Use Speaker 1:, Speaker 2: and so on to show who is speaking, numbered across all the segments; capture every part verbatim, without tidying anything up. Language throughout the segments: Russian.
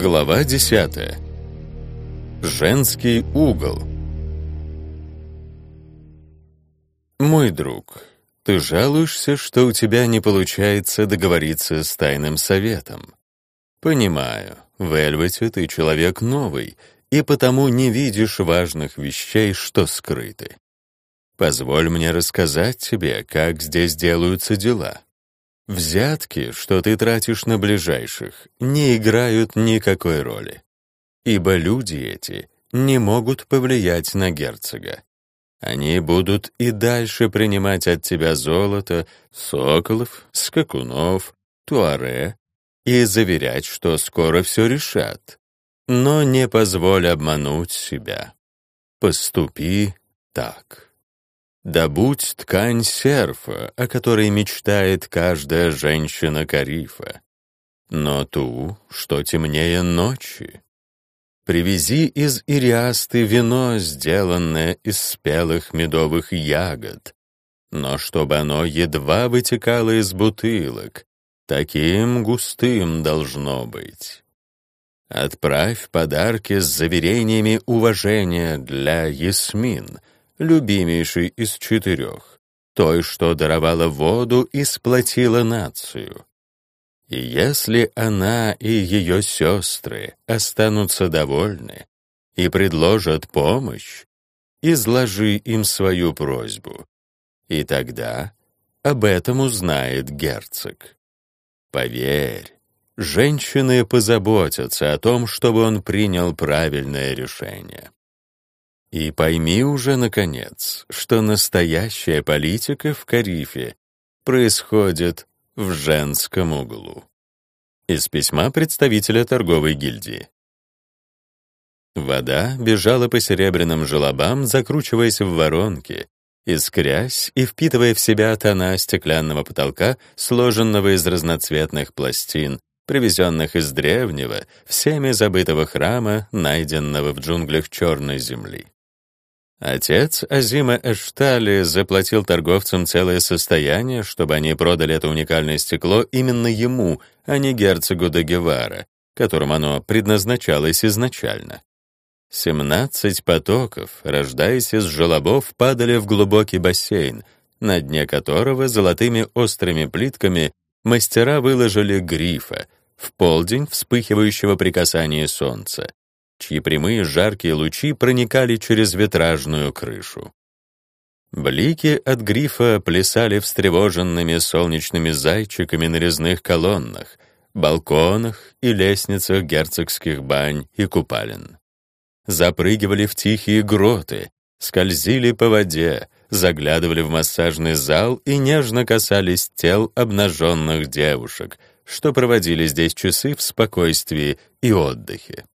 Speaker 1: Глава десятая. Женский угол. Мой друг, ты жалуешься, что у тебя не получается договориться с тайным советом. Понимаю, в Эльвете ты человек новый, и потому не видишь важных вещей, что скрыты. Позволь мне рассказать тебе, как здесь делаются дела. Взятки, что ты тратишь на ближайших, не играют никакой роли, ибо люди эти не могут повлиять на герцога. Они будут и дальше принимать от тебя золото, соколов, скакунов, туаре и заверять, что скоро все решат. Но не позволь обмануть себя. Поступи так. Добудь ткань серфа, о которой мечтает каждая женщина Карифа, но ту, что темнее ночи. Привези из Ириасты вино, сделанное из спелых медовых ягод, но чтобы оно едва вытекало из бутылок, таким густым должно быть. Отправь подарки с заверениями уважения для Ясмин, любимейшей из четырех, той, что даровала воду и сплотила нацию. И если она и ее сестры останутся довольны и предложат помощь, изложи им свою просьбу, и тогда об этом узнает герцог. Поверь, женщины позаботятся о том, чтобы он принял правильное решение. И пойми уже, наконец, что настоящая политика в Карифе происходит в женском углу. Из письма представителя торговой гильдии. Вода бежала по серебряным желобам, закручиваясь в воронки, искрясь и впитывая в себя тона стеклянного потолка, сложенного из разноцветных пластин, привезенных из древнего, всеми забытого храма, найденного в джунглях Черной земли. Отец Азима Эштали заплатил торговцам целое состояние, чтобы они продали это уникальное стекло именно ему, а не герцогу де Гевара, которому оно предназначалось изначально. Семнадцать потоков, рождаясь из желобов, падали в глубокий бассейн, на дне которого золотыми острыми плитками мастера выложили грифа, в полдень вспыхивающего при касании солнца, чьи прямые жаркие лучи проникали через витражную крышу. Блики от грифа плясали встревоженными солнечными зайчиками на резных колоннах, балконах и лестницах герцогских бань и купалин. Запрыгивали в тихие гроты, скользили по воде, заглядывали в массажный зал и нежно касались тел обнаженных девушек, что проводили здесь часы в спокойствии и отдыхе.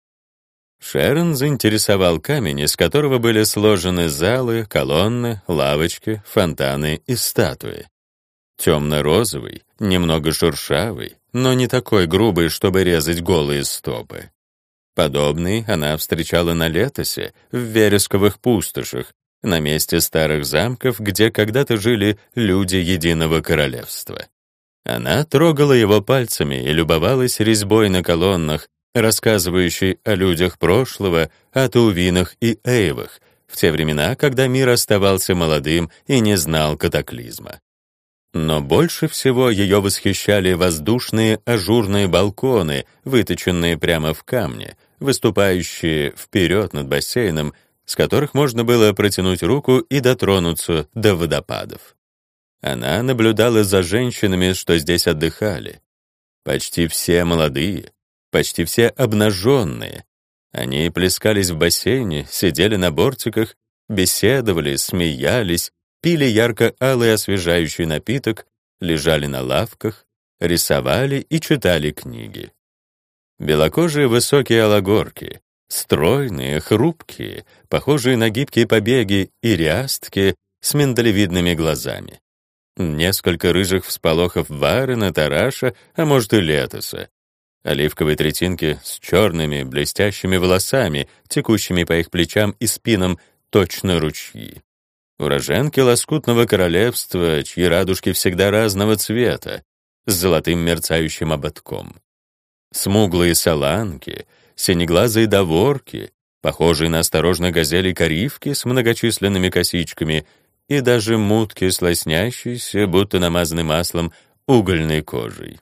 Speaker 1: Шерон заинтересовал камень, из которого были сложены залы, колонны, лавочки, фонтаны и статуи. Темно-розовый, немного шершавый, но не такой грубый, чтобы резать голые стопы. Подобный она встречала на Летосе, в вересковых пустошах, на месте старых замков, где когда-то жили люди Единого Королевства. Она трогала его пальцами и любовалась резьбой на колоннах, рассказывающий о людях прошлого, о Таувинах и Эйвах, в те времена, когда мир оставался молодым и не знал катаклизма. Но больше всего ее восхищали воздушные ажурные балконы, выточенные прямо в камне, выступающие вперед над бассейном, с которых можно было протянуть руку и дотронуться до водопадов. Она наблюдала за женщинами, что здесь отдыхали. Почти все молодые, почти все обнаженные. Они плескались в бассейне, сидели на бортиках, беседовали, смеялись, пили ярко-алый освежающий напиток, лежали на лавках, рисовали и читали книги. Белокожие высокие алагорки, стройные, хрупкие, похожие на гибкие побеги ириастки с миндалевидными глазами. Несколько рыжих всполохов Варена, Тараша, а может и Летоса. Оливковые третинки с черными блестящими волосами, текущими по их плечам и спинам, точно ручьи. Уроженки лоскутного королевства, чьи радужки всегда разного цвета, с золотым мерцающим ободком. Смуглые саланки, синеглазые доворки, похожие на осторожно газели каривки с многочисленными косичками и даже мутки с лоснящейся, будто намазанной маслом, угольной кожей.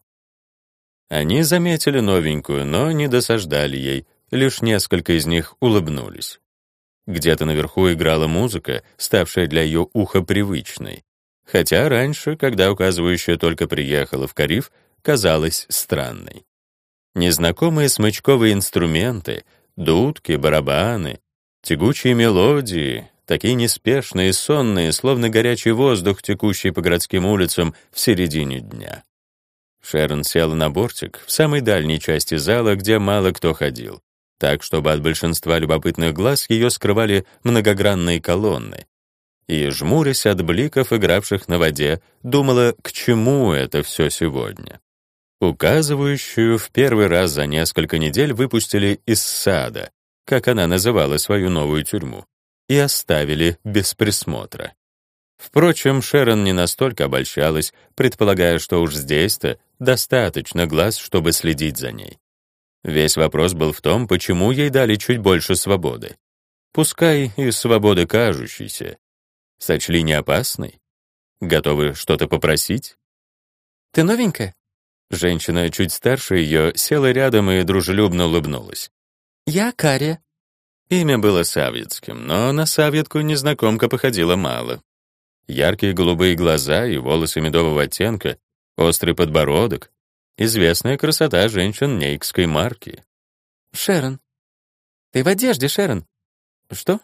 Speaker 1: Они заметили новенькую, но не досаждали ей, лишь несколько из них улыбнулись. Где-то наверху играла музыка, ставшая для ее уха привычной, хотя раньше, когда указывающая только приехала в Кариф, казалась странной. Незнакомые смычковые инструменты, дудки, барабаны, тягучие мелодии, такие неспешные и сонные, словно горячий воздух, текущий по городским улицам в середине дня. Шерон села на бортик в самой дальней части зала, где мало кто ходил, так, чтобы от большинства любопытных глаз ее скрывали многогранные колонны. И, жмурясь от бликов, игравших на воде, думала, к чему это все сегодня. Указывающую в первый раз за несколько недель выпустили из сада, как она называла свою новую тюрьму, и оставили без присмотра. Впрочем, Шерон не настолько обольщалась, предполагая, что уж здесь-то достаточно глаз, чтобы следить за ней. Весь вопрос был в том, почему ей дали чуть больше свободы. Пускай и свободы кажущейся. Сочли не опасной? Готовы что-то попросить?
Speaker 2: «Ты новенькая?»
Speaker 1: Женщина чуть старше ее села рядом и дружелюбно улыбнулась.
Speaker 2: «Я Кария».
Speaker 1: Имя было савьетским, но на савьетку незнакомка походила мало. Яркие голубые глаза и волосы медового оттенка, острый подбородок — известная красота женщин нейкской марки.
Speaker 2: «Шерон. Ты в одежде, Шерон».
Speaker 1: «Что?»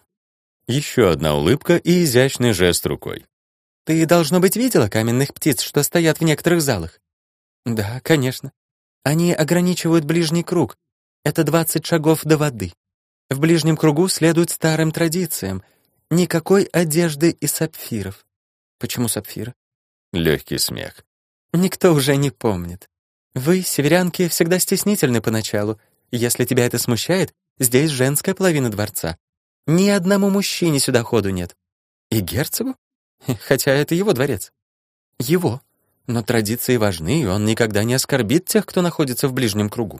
Speaker 1: Еще одна улыбка и изящный жест рукой.
Speaker 2: «Ты, должно быть, видела каменных птиц, что стоят в некоторых залах?»
Speaker 1: «Да, конечно.
Speaker 2: Они ограничивают ближний круг. Это двадцать шагов до воды. В ближнем кругу следуют старым традициям. Никакой одежды из сапфиров». «Почему сапфиры?»
Speaker 1: Легкий смех.
Speaker 2: «Никто уже не помнит. Вы, северянки, всегда стеснительны поначалу. Если тебя это смущает, здесь женская половина дворца. Ни одному мужчине сюда ходу нет. И герцогу? Хотя это его дворец. Его. Но традиции важны, и он никогда не оскорбит тех, кто находится в ближнем кругу».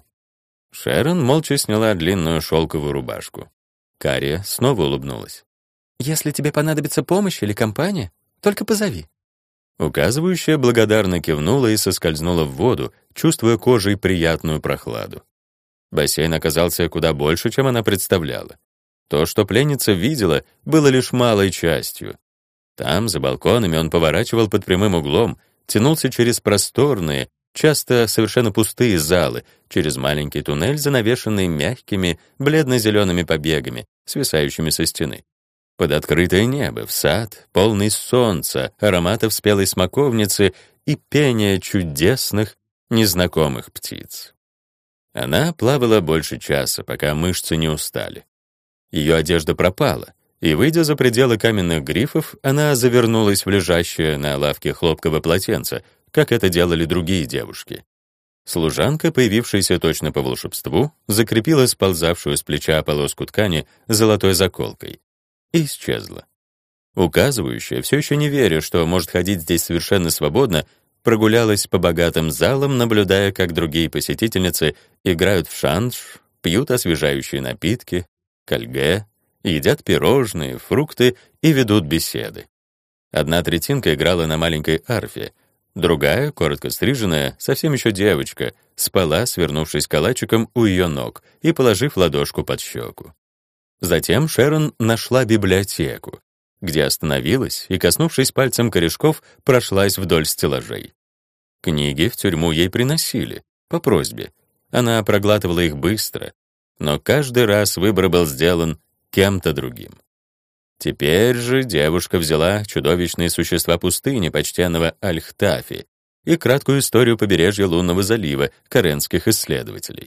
Speaker 1: Шерон молча сняла длинную шелковую рубашку. Кария снова улыбнулась.
Speaker 2: «Если тебе понадобится помощь или компания, только позови».
Speaker 1: Указывающая благодарно кивнула и соскользнула в воду, чувствуя кожей приятную прохладу. Бассейн оказался куда больше, чем она представляла. То, что пленница видела, было лишь малой частью. Там, за балконами, он поворачивал под прямым углом, тянулся через просторные, часто совершенно пустые залы, через маленький туннель, занавешенный мягкими, бледно-зелеными побегами, свисающими со стены. Под открытое небо, в сад, полный солнца, ароматов спелой смоковницы и пения чудесных, незнакомых птиц. Она плавала больше часа, пока мышцы не устали. Ее одежда пропала, и, выйдя за пределы каменных грифов, она завернулась в лежащее на лавке хлопковое полотенце, как это делали другие девушки. Служанка, появившаяся точно по волшебству, закрепила сползавшую с плеча полоску ткани золотой заколкой и исчезла. Указывающая, все еще не веря, что может ходить здесь совершенно свободно, прогулялась по богатым залам, наблюдая, как другие посетительницы играют в шандж, пьют освежающие напитки, кальге, едят пирожные, фрукты и ведут беседы. Одна третинка играла на маленькой арфе, другая, коротко стриженная, совсем еще девочка, спала, свернувшись калачиком у ее ног и положив ладошку под щеку. Затем Шерон нашла библиотеку, где остановилась и, коснувшись пальцем корешков, прошлась вдоль стеллажей. Книги в тюрьму ей приносили, по просьбе. Она проглатывала их быстро, но каждый раз выбор был сделан кем-то другим. Теперь же девушка взяла чудовищные существа пустыни почтенного Аль-Хтафи и краткую историю побережья Лунного залива каренских исследователей.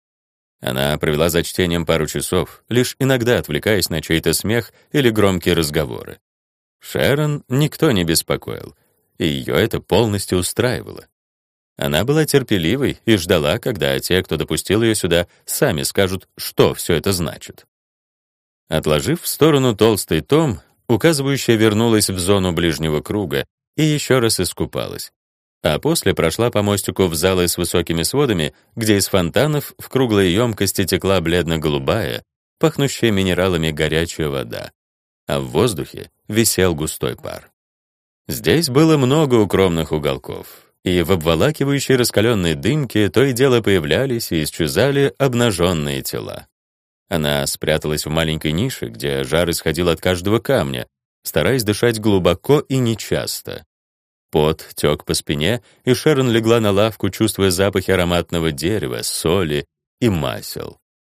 Speaker 1: Она провела за чтением пару часов, лишь иногда отвлекаясь на чей-то смех или громкие разговоры. Шерон никто не беспокоил, и ее это полностью устраивало. Она была терпеливой и ждала, когда те, кто допустил ее сюда, сами скажут, что все это значит. Отложив в сторону толстый том, указывающая вернулась в зону ближнего круга и еще раз искупалась. а после прошла по мостику в залы с высокими сводами, где из фонтанов в круглой емкости текла бледно-голубая, пахнущая минералами горячая вода, а в воздухе висел густой пар. Здесь было много укромных уголков, и в обволакивающей раскаленной дымке то и дело появлялись и исчезали обнаженные тела. Она спряталась в маленькой нише, где жар исходил от каждого камня, стараясь дышать глубоко и нечасто. Пот тек по спине, и Шерон легла на лавку, чувствуя запахи ароматного дерева, соли и масел.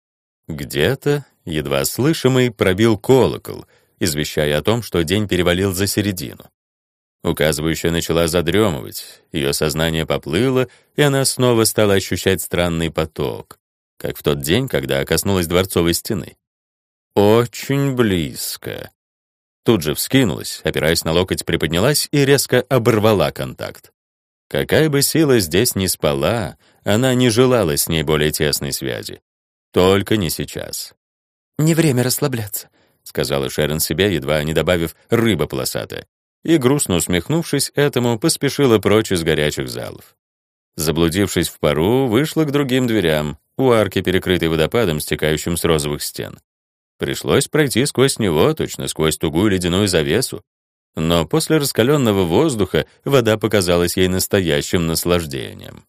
Speaker 1: Где-то, едва слышимый, пробил колокол, извещая о том, что день перевалил за середину. Указывающая начала задремывать, ее сознание поплыло, и она снова стала ощущать странный поток, как в тот день, когда коснулась дворцовой стены. Очень близко. Тут же вскинулась, опираясь на локоть, приподнялась и резко оборвала контакт. Какая бы сила здесь ни спала, она не желала с ней более тесной связи. Только не сейчас.
Speaker 2: «Не время расслабляться»,
Speaker 1: — сказала Шерон себе, едва не добавив «рыба полосатая», и, грустно усмехнувшись этому, поспешила прочь из горячих залов. Заблудившись в пару, вышла к другим дверям, у арки, перекрытой водопадом, стекающим с розовых стен. Пришлось пройти сквозь него, точно сквозь тугую ледяную завесу. Но после раскаленного воздуха вода показалась ей настоящим наслаждением.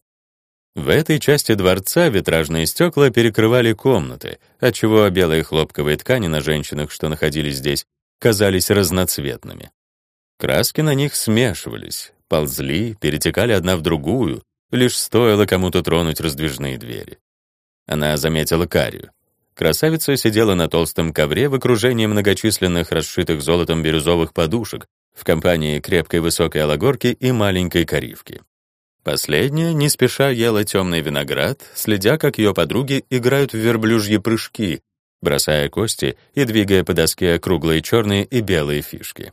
Speaker 1: В этой части дворца витражные стекла перекрывали комнаты, отчего белые хлопковые ткани на женщинах, что находились здесь, казались разноцветными. Краски на них смешивались, ползли, перетекали одна в другую, лишь стоило кому-то тронуть раздвижные двери. Она заметила Карию. Красавица сидела на толстом ковре в окружении многочисленных расшитых золотом бирюзовых подушек в компании крепкой высокой алагорки и маленькой коривки. Последняя не спеша ела темный виноград, следя, как ее подруги играют в верблюжьи прыжки, бросая кости и двигая по доске круглые черные и белые фишки.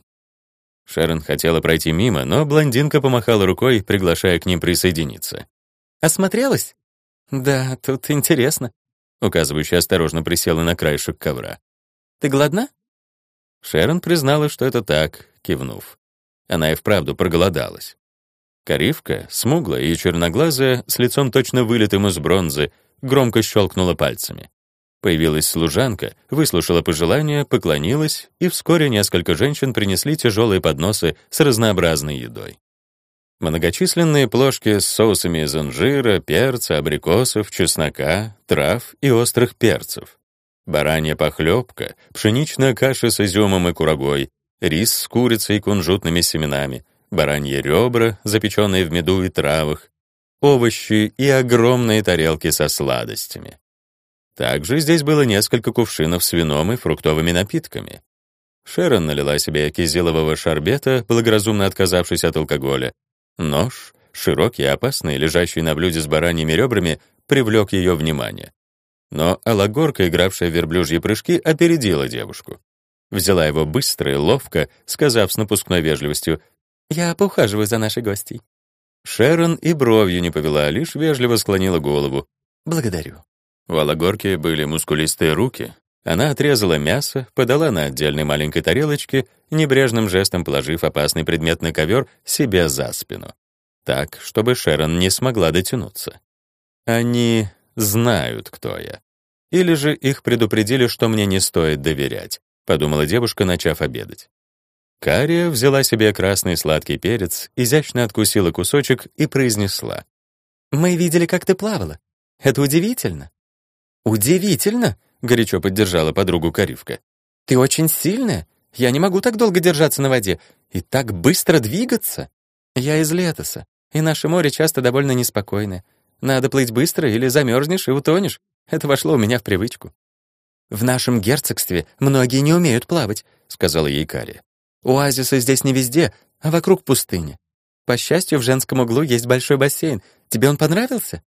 Speaker 1: Шерон хотела пройти мимо, но блондинка помахала рукой, приглашая к ним присоединиться.
Speaker 2: «Осмотрелась? Да, тут интересно».
Speaker 1: Указывающая осторожно присела на краешек ковра.
Speaker 2: «Ты голодна?»
Speaker 1: Шерон признала, что это так, кивнув. Она и вправду проголодалась. Коривка, смуглая и черноглазая, с лицом точно вылитым из бронзы, громко щелкнула пальцами. Появилась служанка, выслушала пожелания, поклонилась, и вскоре несколько женщин принесли тяжелые подносы с разнообразной едой. Многочисленные плошки с соусами из инжира, перца, абрикосов, чеснока, трав и острых перцев. Баранья похлебка, пшеничная каша с изюмом и курагой, рис с курицей и кунжутными семенами, бараньи ребра, запеченные в меду и травах, овощи и огромные тарелки со сладостями. Также здесь было несколько кувшинов с вином и фруктовыми напитками. Шерон налила себе кизилового шарбета, благоразумно отказавшись от алкоголя. Нож, широкий и опасный, лежащий на блюде с бараньими ребрами, привлек ее внимание. Но алагорка, игравшая в верблюжьи прыжки, опередила девушку. Взяла его быстро и ловко, сказав с напускной вежливостью:
Speaker 2: «Я поухаживаю за нашей гостьей».
Speaker 1: Шерон и бровью не повела, лишь вежливо склонила голову.
Speaker 2: «Благодарю».
Speaker 1: У алагорки были мускулистые руки. Она отрезала мясо, подала на отдельной маленькой тарелочке, небрежным жестом положив опасный предмет на ковер себе за спину. Так, чтобы Шерон не смогла дотянуться. Они знают, кто я. Или же их предупредили, что мне не стоит доверять, подумала девушка, начав обедать. Кария взяла себе красный сладкий перец, изящно откусила кусочек и произнесла:
Speaker 2: «Мы видели, как ты плавала. Это удивительно». «Удивительно?» — горячо поддержала подругу Коривка. «Ты очень сильная. Я не могу так долго держаться на воде и так быстро двигаться. Я из Летоса, и наше море часто довольно неспокойное. Надо плыть быстро, или замерзнешь и утонешь. Это вошло у меня в привычку». «В нашем герцогстве многие не умеют плавать», — сказала ей Кария. «Оазисы здесь не везде, а вокруг пустыня. По счастью, в женском углу есть большой бассейн. Тебе он понравился?»